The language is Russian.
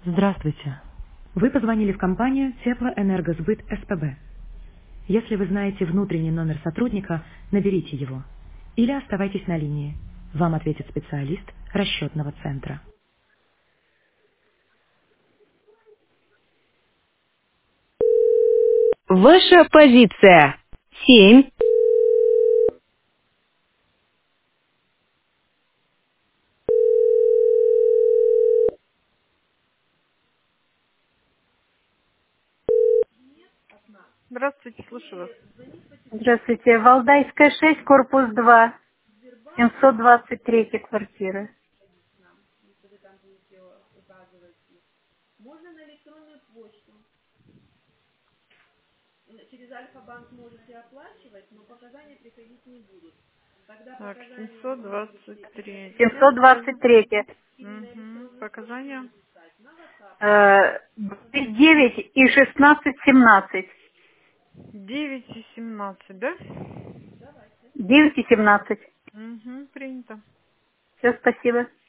Здравствуйте. Вы позвонили в компанию Теплоэнергосбыт СПБ. Если вы знаете внутренний номер сотрудника, наберите его. Или оставайтесь на линии. Вам ответит специалист расчетного центра. Ваша позиция. 7. Здравствуйте, слушаю вас. Здравствуйте. Валдайская 6, корпус 2, 723 квартира. Так, 723. 723. Угу. Показания? 9 и 16, 17. 9 и 17, да? 9 и 17. Угу, принято. Все, спасибо.